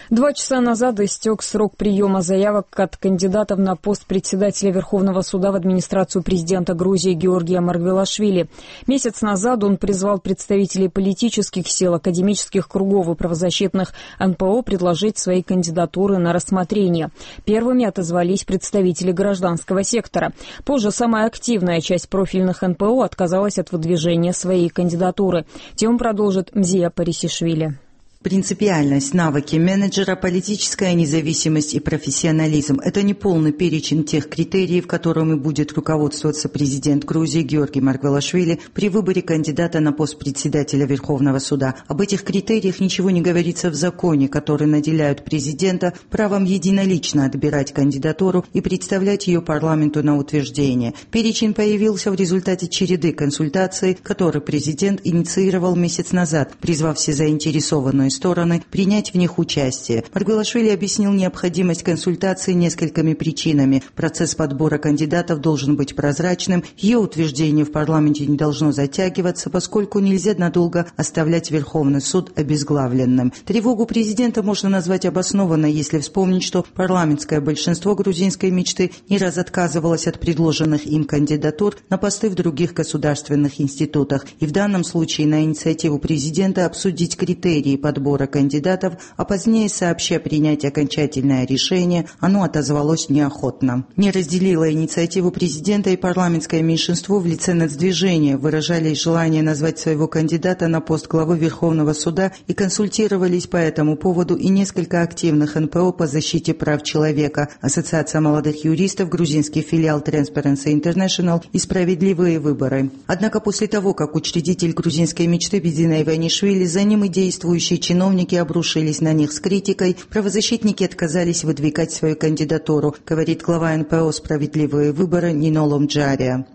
2 часа назад истек срок приема заявок от кандидатов на пост председателя Верховного суда в администрацию президента Грузии Георгия Маргвелашвили. Месяц назад он призвал представителей политических сил, академических кругов и правозащитных НПО предложить свои кандидатуры на рассмотрение. Первыми отозвались представители гражданского сектора. Позже самая активная часть профильных НПО отказалась от выдвижения своей кандидатуры. Тему продолжит Мзия Парисишвили. Принципиальность, навыки менеджера, политическая независимость и профессионализм – это не полный перечень тех критериев, которыми будет руководствоваться президент Грузии Георгий Маргвелашвили при выборе кандидата на пост председателя Верховного суда. Об этих критериях ничего не говорится в законе, который наделяет президента правом единолично отбирать кандидатуру и представлять ее парламенту на утверждение. Перечень появился в результате череды консультаций, который президент инициировал месяц назад, призвав все заинтересованные стороны принять в них участие. Маргвелашвили объяснил необходимость консультаций несколькими причинами. Процесс подбора кандидатов должен быть прозрачным, ее утверждение в парламенте не должно затягиваться, поскольку нельзя надолго оставлять Верховный суд обезглавленным. Тревогу президента можно назвать обоснованной, если вспомнить, что парламентское большинство грузинской мечты не раз отказывалось от предложенных им кандидатур на посты в других государственных институтах. И в данном случае на инициативу президента обсудить критерии подбора кандидатов, а позднее сообща принять окончательное решение, оно отозвалось неохотно. Не разделило инициативу президента и парламентское меньшинство в лице нацдвижения, выражали желание назвать своего кандидата на пост главы Верховного суда и консультировались по этому поводу и несколько активных НПО по защите прав человека, Ассоциация молодых юристов, грузинский филиал Transparency International и «Справедливые выборы». Однако после того, как учредитель грузинской мечты Бедзина Иванишвили, за ним и действующие чиновники обрушились на них с критикой, правозащитники отказались выдвигать свою кандидатуру, говорит глава НПО «Справедливые выборы» Нино Ломджария.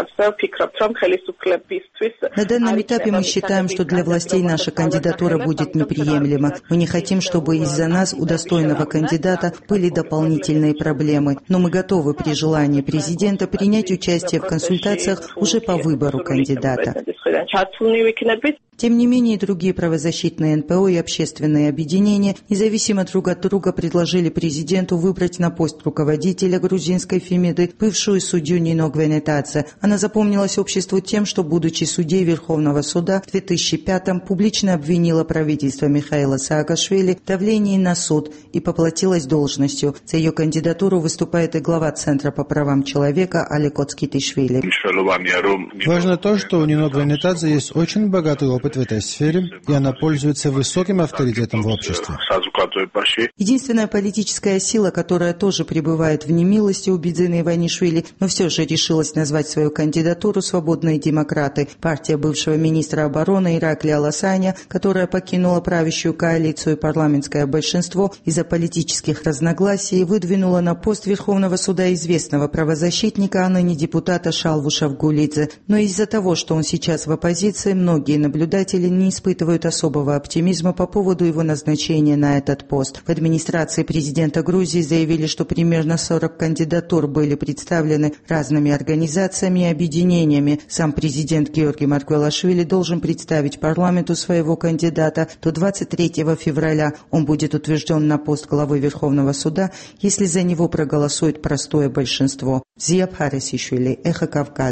На данном этапе мы считаем, что для властей наша кандидатура будет неприемлема. Мы не хотим, чтобы из-за нас у достойного кандидата были дополнительные проблемы, но мы готовы при желании президента принять участие в консультациях уже по выбору кандидата. Тем не менее, другие правозащитные НПО и общественные объединения независимо друг от друга предложили президенту выбрать на пост руководителя грузинской Фемиды бывшую судью Нино Гвенетадзе. Она запомнилась обществу тем, что, будучи судьей Верховного суда, в 2005-м публично обвинила правительство Михаила Саакашвили в давлении на суд и поплатилась должностью. За ее кандидатуру выступает и глава Центра по правам человека Алек Оцкитишвили. Важно то, что у Нино Гвенетадзе есть очень богатый опыт в этой сфере, и она пользуется высоким авторитетом в обществе. Единственная политическая сила, которая тоже пребывает в немилости у Бедзины Иванишвили, но все же решилась назвать свою кандидатуру «Свободные демократы». Партия бывшего министра обороны Иракли Аласаня, которая покинула правящую коалицию и парламентское большинство из-за политических разногласий, выдвинула на пост Верховного суда известного правозащитника, а ныне депутата Шалву Шавгулидзе. Но из-за того, что он сейчас в оппозиции, многие наблюдатели не испытывают особого оптимизма по поводу его назначения на этот пост. В администрации президента Грузии заявили, что примерно 40 кандидатур были представлены разными организациями и объединениями. Сам президент Георгий Маргвелашвили должен представить парламенту своего кандидата. До 23 февраля он будет утвержден на пост главы Верховного суда, если за него проголосует простое большинство. Мзия Парисишвили, Эхо Кавказа.